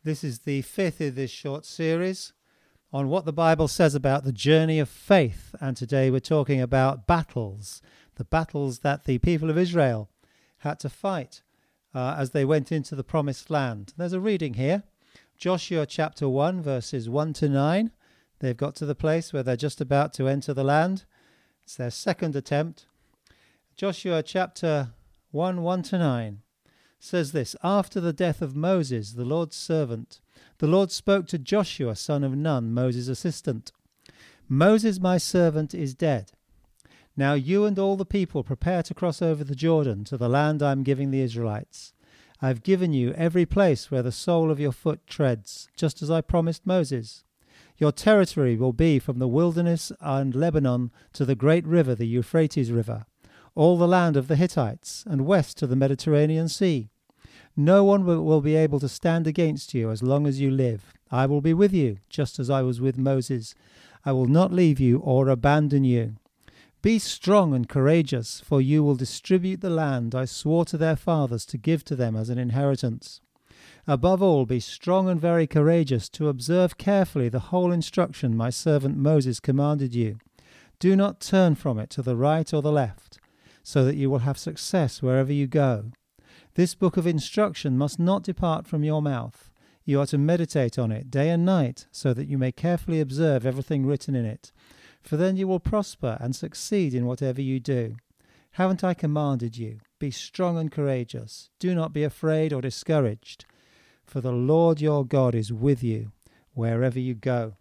This is the fifth in this short series on what the Bible says about the journey of faith. And today we're talking about battles, the battles that the people of Israel had to fight as they went into the promised land. There's a reading here, Joshua chapter 1, verses 1 to 9. They've got to the place where they're just about to enter the land. It's their second attempt. Joshua chapter 1, 1 to 9. Says this: After the death of Moses, the Lord's servant, the Lord spoke to Joshua, son of Nun, Moses' assistant. Moses, my servant, is dead. Now you and all the people prepare to cross over the Jordan to the land I am giving the Israelites. I have given you every place where the sole of your foot treads, just as I promised Moses. Your territory will be from the wilderness and Lebanon to the great river, the Euphrates River, all the land of the Hittites, and west to the Mediterranean Sea. No one will be able to stand against you as long as you live. I will be with you, just as I was with Moses. I will not leave you or abandon you. Be strong and courageous, for you will distribute the land I swore to their fathers to give to them as an inheritance. Above all, be strong and very courageous to observe carefully the whole instruction my servant Moses commanded you. Do not turn from it to the right or the left, so that you will have success wherever you go. This book of instruction must not depart from your mouth. You are to meditate on it day and night, so that you may carefully observe everything written in it. For then you will prosper and succeed in whatever you do. Haven't I commanded you? Be strong and courageous. Do not be afraid or discouraged, for the Lord your God is with you wherever you go.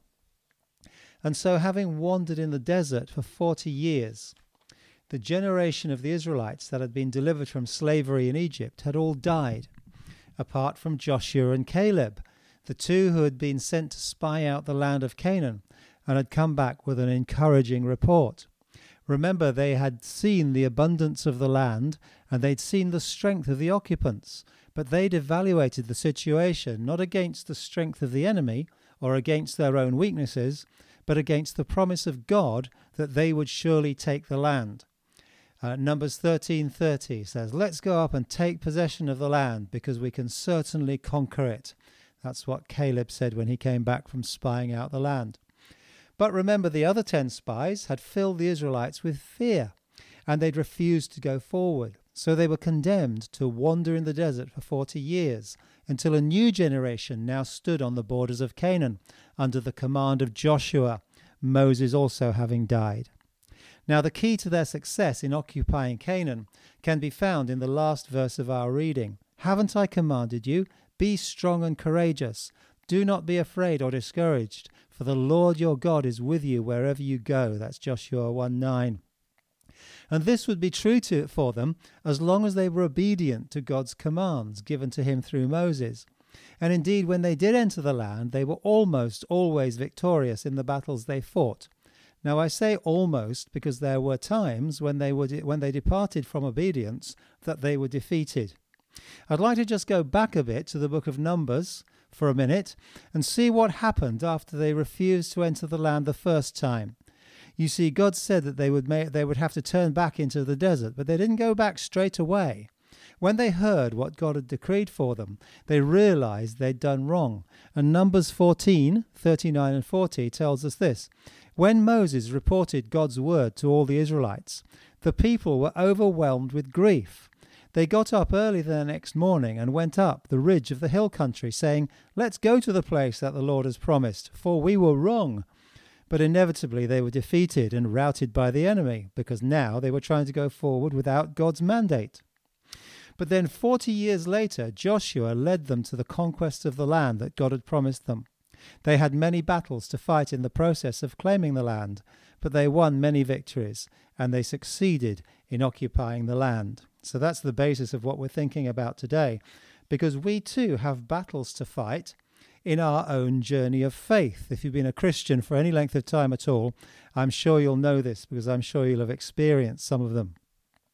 And so, having wandered in the desert for 40 years, the generation of the Israelites that had been delivered from slavery in Egypt had all died, apart from Joshua and Caleb, the two who had been sent to spy out the land of Canaan and had come back with an encouraging report. Remember, they had seen the abundance of the land and they'd seen the strength of the occupants, but they'd evaluated the situation not against the strength of the enemy or against their own weaknesses, but against the promise of God that they would surely take the land. Numbers 13:30 says, let's go up and take possession of the land because we can certainly conquer it. That's what Caleb said when he came back from spying out the land. But remember, the other 10 spies had filled the Israelites with fear, and they'd refused to go forward. So they were condemned to wander in the desert for 40 years, until a new generation now stood on the borders of Canaan, under the command of Joshua, Moses also having died. Now, the key to their success in occupying Canaan can be found in the last verse of our reading. Haven't I commanded you? Be strong and courageous. Do not be afraid or discouraged, for the Lord your God is with you wherever you go. That's Joshua 1:9. And this would be true for them as long as they were obedient to God's commands given to him through Moses. And indeed, when they did enter the land, they were almost always victorious in the battles they fought. Now, I say almost because there were times when they departed from obedience that they were defeated. I'd like to just go back a bit to the book of Numbers for a minute and see what happened after they refused to enter the land the first time. You see, God said that they would have to turn back into the desert, but they didn't go back straight away. When they heard what God had decreed for them, they realized they'd done wrong. And Numbers 14:39 and 40 tells us this: When Moses reported God's word to all the Israelites, the people were overwhelmed with grief. They got up early the next morning and went up the ridge of the hill country, saying, let's go to the place that the Lord has promised, for we were wrong. But inevitably they were defeated and routed by the enemy, because now they were trying to go forward without God's mandate. But then 40 years later, Joshua led them to the conquest of the land that God had promised them. They had many battles to fight in the process of claiming the land, but they won many victories, and they succeeded in occupying the land. So that's the basis of what we're thinking about today, because we too have battles to fight in our own journey of faith. If you've been a Christian for any length of time at all, I'm sure you'll know this, because I'm sure you'll have experienced some of them.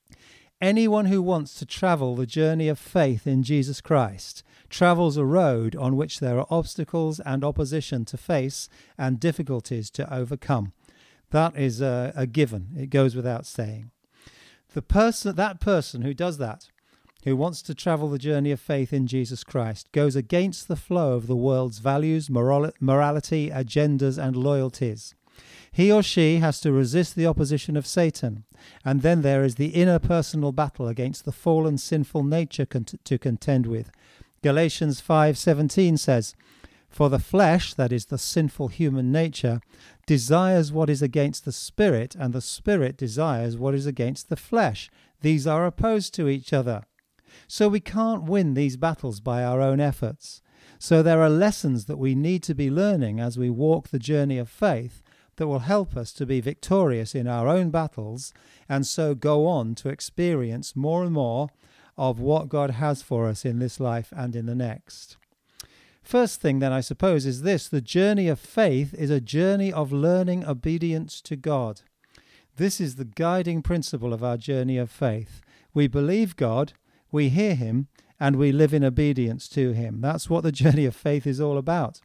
Anyone who wants to travel the journey of faith in Jesus Christ travels a road on which there are obstacles and opposition to face and difficulties to overcome. That is a given. It goes without saying. That person who does that who wants to travel the journey of faith in Jesus Christ, goes against the flow of the world's values, morality, agendas, and loyalties. He or she has to resist the opposition of Satan, and then there is the inner personal battle against the fallen sinful nature to contend with. Galatians 5:17 says, "For the flesh," that is the sinful human nature, "desires what is against the spirit, and the spirit desires what is against the flesh. These are opposed to each other." So we can't win these battles by our own efforts. So there are lessons that we need to be learning as we walk the journey of faith that will help us to be victorious in our own battles, and so go on to experience more and more of what God has for us in this life and in the next. First thing then, I suppose, is this: the journey of faith is a journey of learning obedience to God. This is the guiding principle of our journey of faith. We believe God, we hear him, and we live in obedience to him. That's what the journey of faith is all about.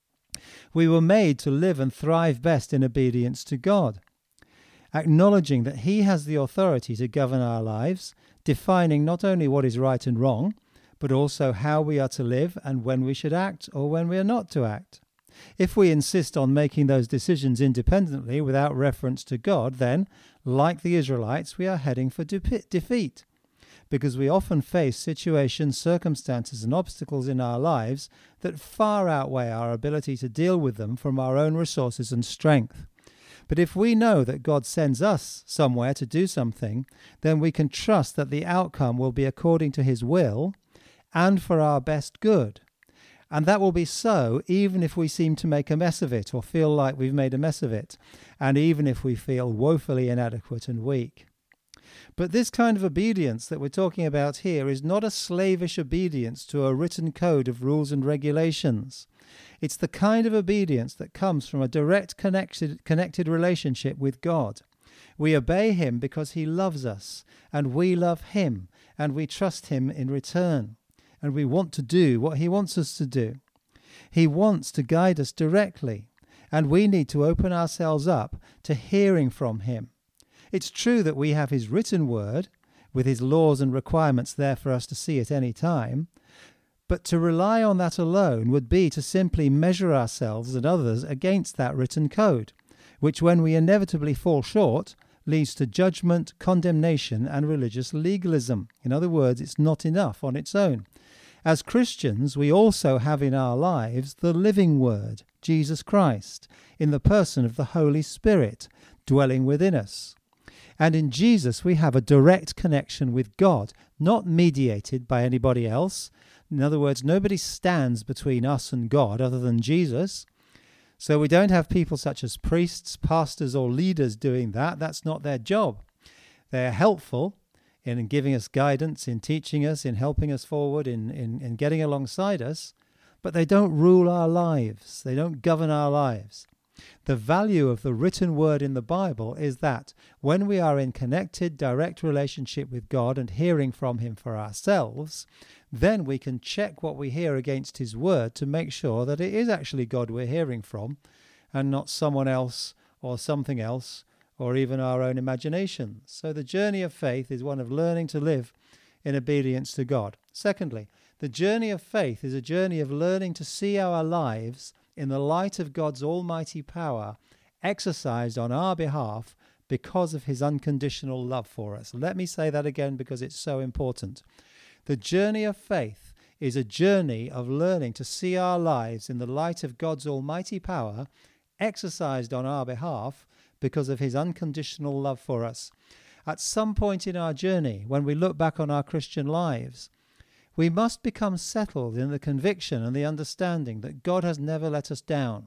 We were made to live and thrive best in obedience to God, acknowledging that he has the authority to govern our lives, defining not only what is right and wrong, but also how we are to live and when we should act or when we are not to act. If we insist on making those decisions independently without reference to God, then, like the Israelites, we are heading for defeat, because we often face situations, circumstances, and obstacles in our lives that far outweigh our ability to deal with them from our own resources and strength. But if we know that God sends us somewhere to do something, then we can trust that the outcome will be according to his will and for our best good. And that will be so even if we seem to make a mess of it or feel like we've made a mess of it, and even if we feel woefully inadequate and weak. But this kind of obedience that we're talking about here is not a slavish obedience to a written code of rules and regulations. It's the kind of obedience that comes from a direct connected relationship with God. We obey him because he loves us, and we love him, and we trust him in return, and we want to do what he wants us to do. He wants to guide us directly, and we need to open ourselves up to hearing from him. It's true that we have his written word, with his laws and requirements there for us to see at any time, but to rely on that alone would be to simply measure ourselves and others against that written code, which, when we inevitably fall short, leads to judgment, condemnation, and religious legalism. In other words, it's not enough on its own. As Christians, we also have in our lives the living Word, Jesus Christ, in the person of the Holy Spirit, dwelling within us. And in Jesus, we have a direct connection with God, not mediated by anybody else. In other words, nobody stands between us and God other than Jesus. So we don't have people such as priests, pastors, or leaders doing that. That's not their job. They are helpful in giving us guidance, in teaching us, in helping us forward, in getting alongside us, but they don't rule our lives. They don't govern our lives. The value of the written word in the Bible is that when we are in connected, direct relationship with God and hearing from him for ourselves, then we can check what we hear against his word to make sure that it is actually God we're hearing from and not someone else or something else or even our own imaginations. So the journey of faith is one of learning to live in obedience to God. Secondly, the journey of faith is a journey of learning to see our lives in the light of God's almighty power exercised on our behalf because of his unconditional love for us. Let me say that again because it's so important. The journey of faith is a journey of learning to see our lives in the light of God's almighty power exercised on our behalf because of his unconditional love for us. At some point in our journey, when we look back on our Christian lives, we must become settled in the conviction and the understanding that God has never let us down.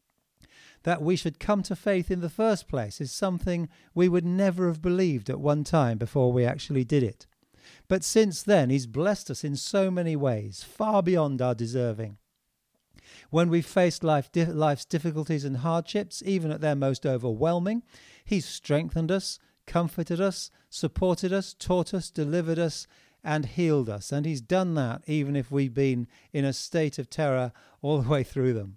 That we should come to faith in the first place is something we would never have believed at one time before we actually did it. But since then, he's blessed us in so many ways, far beyond our deserving. When we've faced life's difficulties and hardships, even at their most overwhelming, he's strengthened us, comforted us, supported us, taught us, delivered us, and healed us. And he's done that even if we've been in a state of terror all the way through them.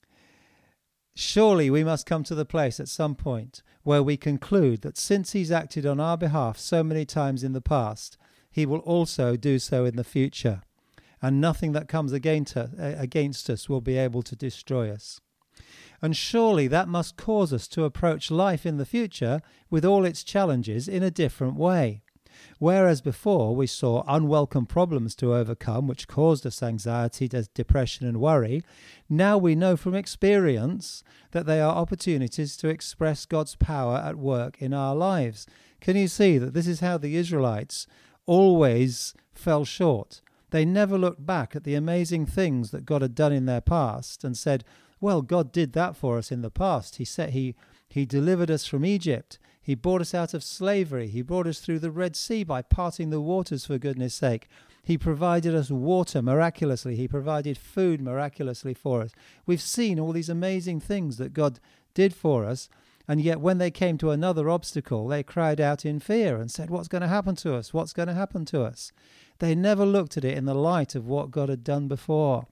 Surely we must come to the place at some point where we conclude that since he's acted on our behalf so many times in the past, he will also do so in the future. And nothing that comes against us will be able to destroy us. And surely that must cause us to approach life in the future with all its challenges in a different way. Whereas before we saw unwelcome problems to overcome which caused us anxiety, depression and worry, now we know from experience that they are opportunities to express God's power at work in our lives. Can you see that this is how the Israelites always fell short? They never looked back at the amazing things that God had done in their past and said, well, God did that for us in the past. He delivered us from Egypt. He brought us out of slavery. He brought us through the Red Sea by parting the waters, for goodness sake. He provided us water miraculously. He provided food miraculously for us. We've seen all these amazing things that God did for us, and yet when they came to another obstacle, they cried out in fear and said, what's going to happen to us? What's going to happen to us? They never looked at it in the light of what God had done before.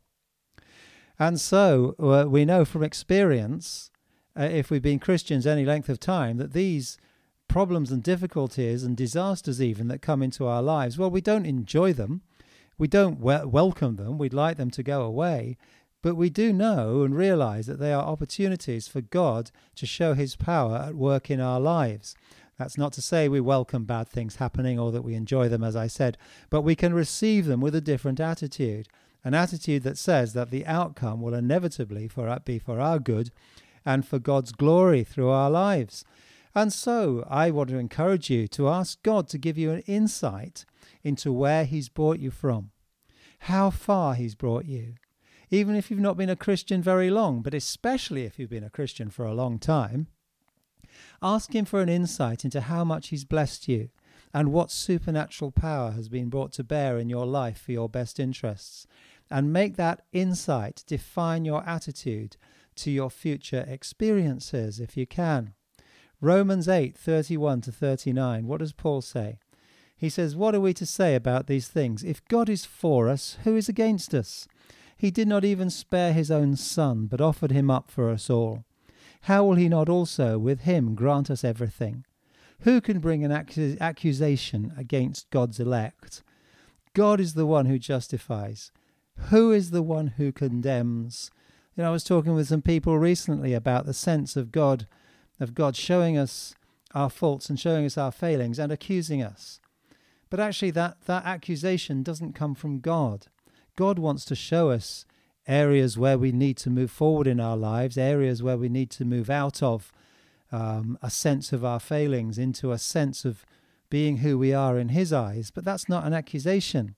And so we know from experience, if we've been Christians any length of time, that these problems and difficulties and disasters even that come into our lives, well, we don't enjoy them. We don't welcome them. We'd like them to go away. But we do know and realize that they are opportunities for God to show his power at work in our lives. That's not to say we welcome bad things happening or that we enjoy them, as I said, but we can receive them with a different attitude. An attitude that says that the outcome will inevitably be for our good and for God's glory through our lives. And so I want to encourage you to ask God to give you an insight into where he's brought you from, how far he's brought you. Even if you've not been a Christian very long, but especially if you've been a Christian for a long time, ask him for an insight into how much he's blessed you and what supernatural power has been brought to bear in your life for your best interests. And make that insight define your attitude to your future experiences, if you can. Romans 8:31-39, what does Paul say? He says, what are we to say about these things? If God is for us, who is against us? He did not even spare his own Son, but offered him up for us all. How will he not also with him grant us everything? Who can bring an accusation against God's elect? God is the one who justifies. Who is the one who condemns? I was talking with some people recently about the sense of God showing us our faults and showing us our failings and accusing us. But actually that accusation doesn't come from God. God wants to show us areas where we need to move forward in our lives, areas where we need to move out of a sense of our failings into a sense of being who we are in his eyes. But that's not an accusation.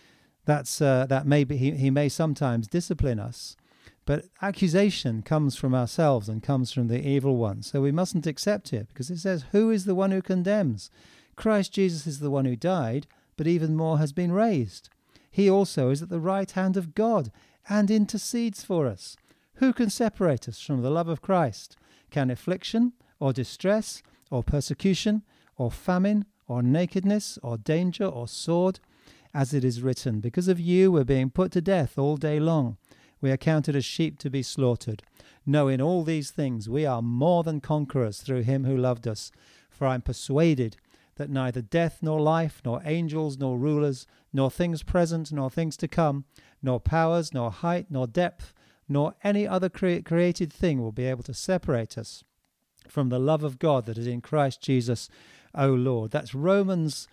That maybe he may sometimes discipline us, but accusation comes from ourselves and comes from the evil one. So we mustn't accept it, because it says, who is the one who condemns? Christ Jesus is the one who died, but even more has been raised. He also is at the right hand of God and intercedes for us. Who can separate us from the love of Christ? Can affliction or distress or persecution or famine or nakedness or danger or sword? As it is written, because of you we're being put to death all day long. We are counted as sheep to be slaughtered. No, in all these things we are more than conquerors through him who loved us. For I am persuaded that neither death nor life, nor angels nor rulers, nor things present nor things to come, nor powers, nor height, nor depth, nor any other created thing will be able to separate us from the love of God that is in Christ Jesus, O Lord. That's Romans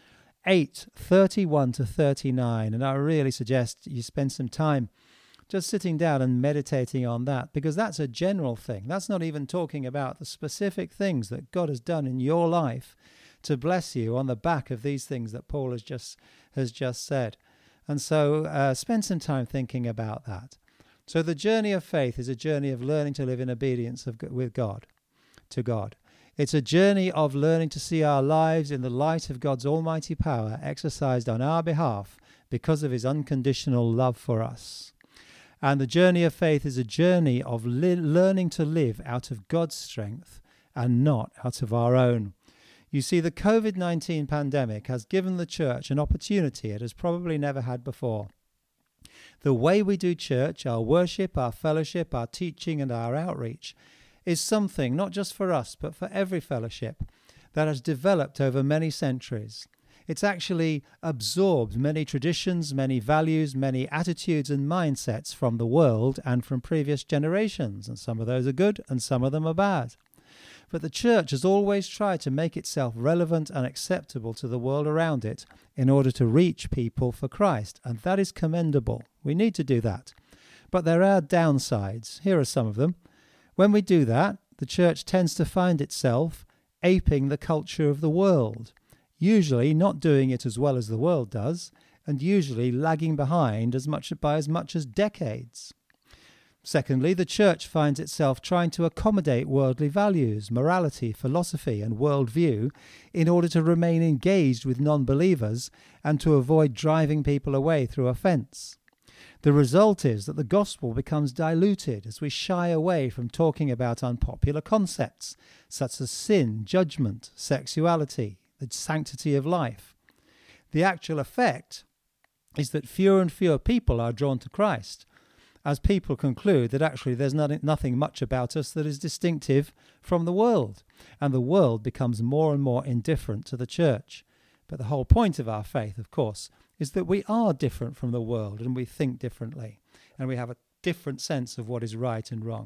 8:31-39, and I really suggest you spend some time just sitting down and meditating on that, because that's a general thing. That's not even talking about the specific things that God has done in your life to bless you on the back of these things that Paul has just said. And so spend some time thinking about that. So the journey of faith is a journey of learning to live in obedience to God. It's a journey of learning to see our lives in the light of God's almighty power exercised on our behalf because of his unconditional love for us. And the journey of faith is a journey of learning to live out of God's strength and not out of our own. You see, the COVID-19 pandemic has given the church an opportunity it has probably never had before. The way we do church, our worship, our fellowship, our teaching and our outreach is something not just for us but for every fellowship that has developed over many centuries. It's actually absorbed many traditions, many values, many attitudes and mindsets from the world and from previous generations, and some of those are good and some of them are bad. But the church has always tried to make itself relevant and acceptable to the world around it in order to reach people for Christ, and that is commendable. We need to do that. But there are downsides. Here are some of them. When we do that, the church tends to find itself aping the culture of the world, usually not doing it as well as the world does, and usually lagging behind by as much as decades. Secondly, the church finds itself trying to accommodate worldly values, morality, philosophy, and worldview in order to remain engaged with non-believers and to avoid driving people away through offence. The result is that the gospel becomes diluted as we shy away from talking about unpopular concepts such as sin, judgment, sexuality, the sanctity of life. The actual effect is that fewer and fewer people are drawn to Christ, as people conclude that actually there's nothing much about us that is distinctive from the world, and the world becomes more and more indifferent to the church. But the whole point of our faith, of course, is that we are different from the world and we think differently, and we have a different sense of what is right and wrong.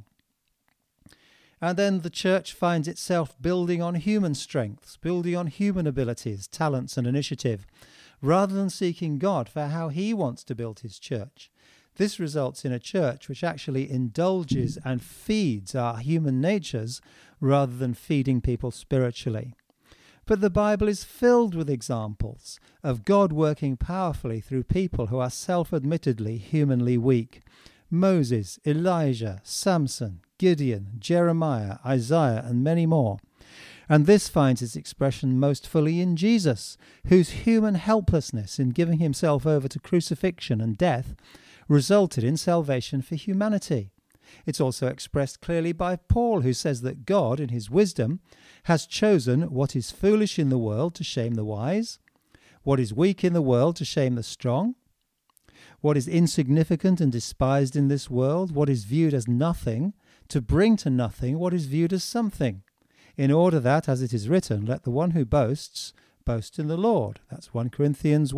And then the church finds itself building on human strengths, building on human abilities, talents and initiative, rather than seeking God for how he wants to build his church. This results in a church which actually indulges and feeds our human natures rather than feeding people spiritually. But the Bible is filled with examples of God working powerfully through people who are self-admittedly humanly weak. Moses, Elijah, Samson, Gideon, Jeremiah, Isaiah, and many more. And this finds its expression most fully in Jesus, whose human helplessness in giving himself over to crucifixion and death resulted in salvation for humanity. It's also expressed clearly by Paul, who says that God, in his wisdom, has chosen what is foolish in the world to shame the wise, what is weak in the world to shame the strong, what is insignificant and despised in this world, what is viewed as nothing, to bring to nothing what is viewed as something, in order that, as it is written, let the one who boasts boast in the Lord. That's 1 Corinthians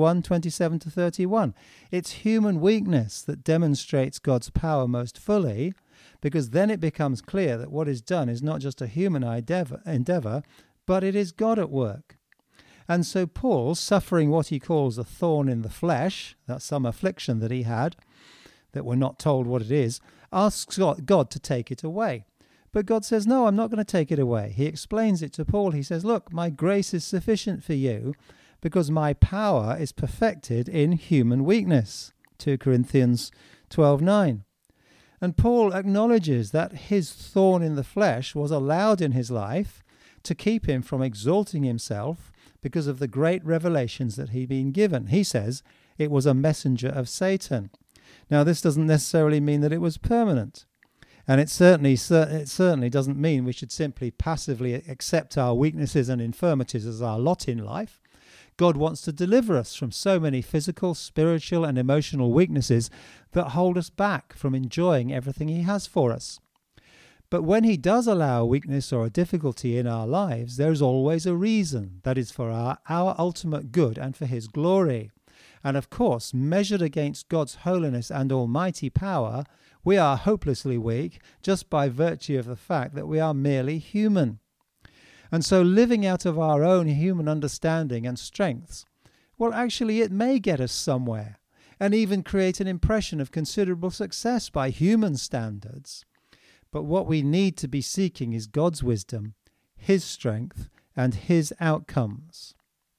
1:27-31. It's human weakness that demonstrates God's power most fully, because then it becomes clear that what is done is not just a human endeavor, but it is God at work. And so Paul, suffering what he calls a thorn in the flesh, that's some affliction that he had, that we're not told what it is, asks God to take it away. But God says, no, I'm not going to take it away. He explains it to Paul. He says, look, my grace is sufficient for you because my power is perfected in human weakness. 2 Corinthians 12:9. And Paul acknowledges that his thorn in the flesh was allowed in his life to keep him from exalting himself because of the great revelations that he'd been given. He says it was a messenger of Satan. Now, this doesn't necessarily mean that it was permanent. And it certainly doesn't mean we should simply passively accept our weaknesses and infirmities as our lot in life. God wants to deliver us from so many physical, spiritual, and emotional weaknesses that hold us back from enjoying everything he has for us. But when he does allow a weakness or a difficulty in our lives, there is always a reason that is for our ultimate good and for his glory. And of course, measured against God's holiness and almighty power, we are hopelessly weak just by virtue of the fact that we are merely human. And so living out of our own human understanding and strengths, well, actually it may get us somewhere and even create an impression of considerable success by human standards. But what we need to be seeking is God's wisdom, his strength, and his outcomes.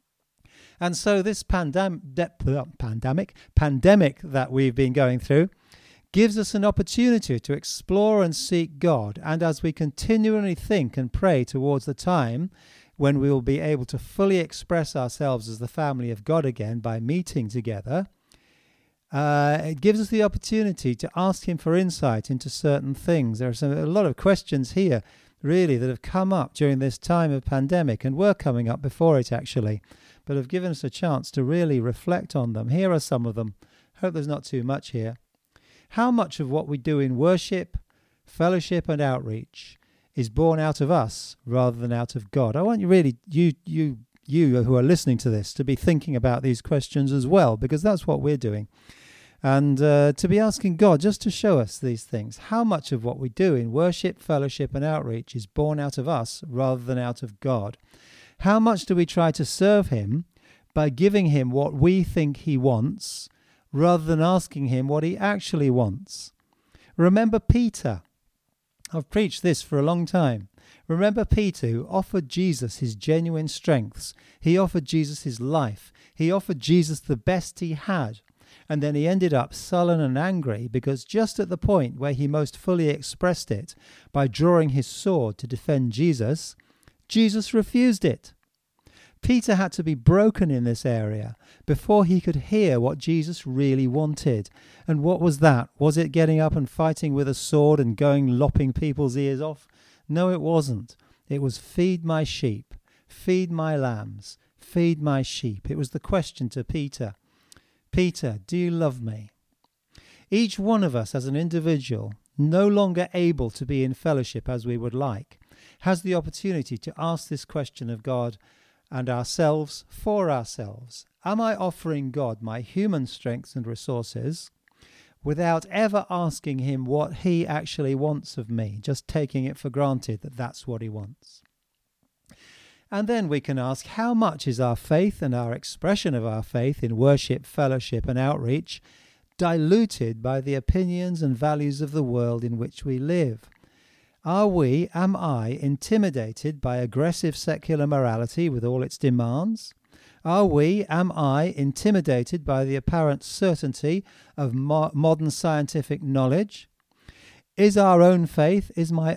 And so this pandemic that we've been going through gives us an opportunity to explore and seek God. And as we continually think and pray towards the time when we will be able to fully express ourselves as the family of God again by meeting together, it gives us the opportunity to ask him for insight into certain things. There are a lot of questions here, really, that have come up during this time of pandemic and were coming up before it, actually, but have given us a chance to really reflect on them. Here are some of them. Hope there's not too much here. How much of what we do in worship, fellowship, and outreach is born out of us rather than out of God? I want you you who are listening to this to be thinking about these questions as well, because that's what we're doing. And to be asking God just to show us these things. How much of what we do in worship, fellowship and outreach is born out of us rather than out of God? How much do we try to serve him by giving him what we think he wants rather than asking him what he actually wants? Remember Peter. I've preached this for a long time. Remember Peter, who offered Jesus his genuine strengths. He offered Jesus his life. He offered Jesus the best he had. And then he ended up sullen and angry because just at the point where he most fully expressed it, by drawing his sword to defend Jesus, Jesus refused it. Peter had to be broken in this area before he could hear what Jesus really wanted. And what was that? Was it getting up and fighting with a sword and going lopping people's ears off? No, it wasn't. It was feed my sheep, feed my lambs, feed my sheep. It was the question to Peter. Peter, do you love me? Each one of us as an individual, no longer able to be in fellowship as we would like, has the opportunity to ask this question of God and ourselves for ourselves. Am I offering God my human strengths and resources without ever asking him what he actually wants of me, just taking it for granted that that's what he wants? And then we can ask, how much is our faith and our expression of our faith in worship, fellowship and outreach diluted by the opinions and values of the world in which we live? Am I intimidated by aggressive secular morality with all its demands? Am I intimidated by the apparent certainty of modern scientific knowledge? Is my own faith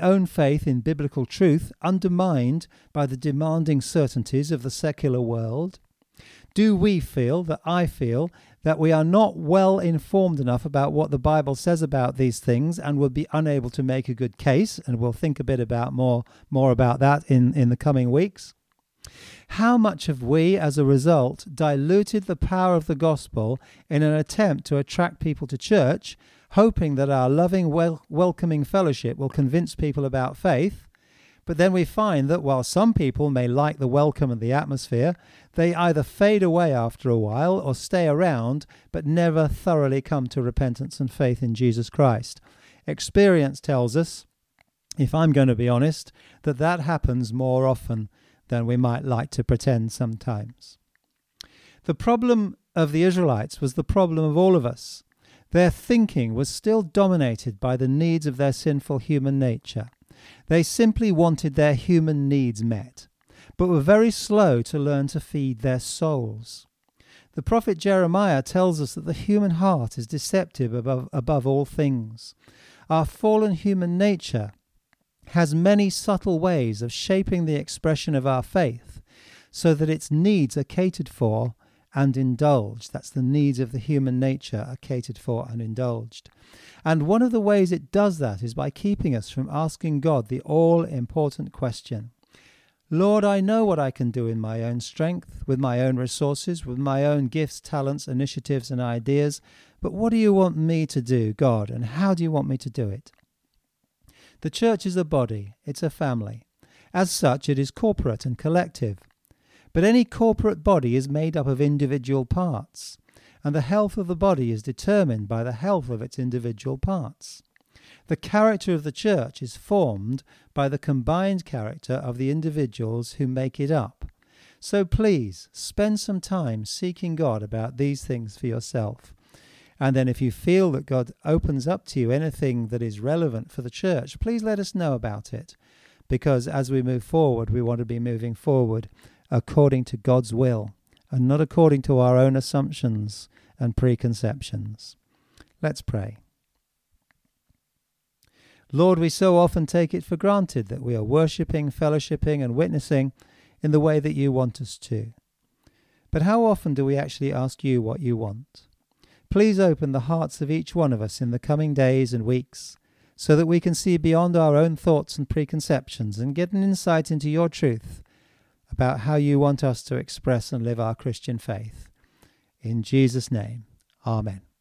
in biblical truth undermined by the demanding certainties of the secular world? Do we feel that we are not well informed enough about what the Bible says about these things and would be unable to make a good case? And we'll think a bit about more about that in the coming weeks. How much have we, as a result, diluted the power of the gospel in an attempt to attract people to church, hoping that our loving, welcoming fellowship will convince people about faith? But then we find that while some people may like the welcome and the atmosphere, they either fade away after a while or stay around, but never thoroughly come to repentance and faith in Jesus Christ. Experience tells us, if I'm going to be honest, that happens more often than we might like to pretend sometimes. The problem of the Israelites was the problem of all of us. Their thinking was still dominated by the needs of their sinful human nature. They simply wanted their human needs met, but were very slow to learn to feed their souls. The prophet Jeremiah tells us that the human heart is deceptive above all things. Our fallen human nature has many subtle ways of shaping the expression of our faith so that its needs are catered for and indulged. That's the needs of the human nature are catered for and indulged. And one of the ways it does that is by keeping us from asking God the all-important question. Lord, I know what I can do in my own strength, with my own resources, with my own gifts, talents, initiatives and ideas, but what do you want me to do, God, and how do you want me to do it? The church is a body, it's a family. As such, it is corporate and collective. But any corporate body is made up of individual parts, and the health of the body is determined by the health of its individual parts. The character of the church is formed by the combined character of the individuals who make it up. So please, spend some time seeking God about these things for yourself. And then if you feel that God opens up to you anything that is relevant for the church, please let us know about it. Because as we move forward, we want to be moving forward according to God's will and not according to our own assumptions and preconceptions. Let's pray. Lord, we so often take it for granted that we are worshipping, fellowshipping and witnessing in the way that you want us to. But how often do we actually ask you what you want? Please open the hearts of each one of us in the coming days and weeks so that we can see beyond our own thoughts and preconceptions and get an insight into your truth about how you want us to express and live our Christian faith. In Jesus' name, Amen.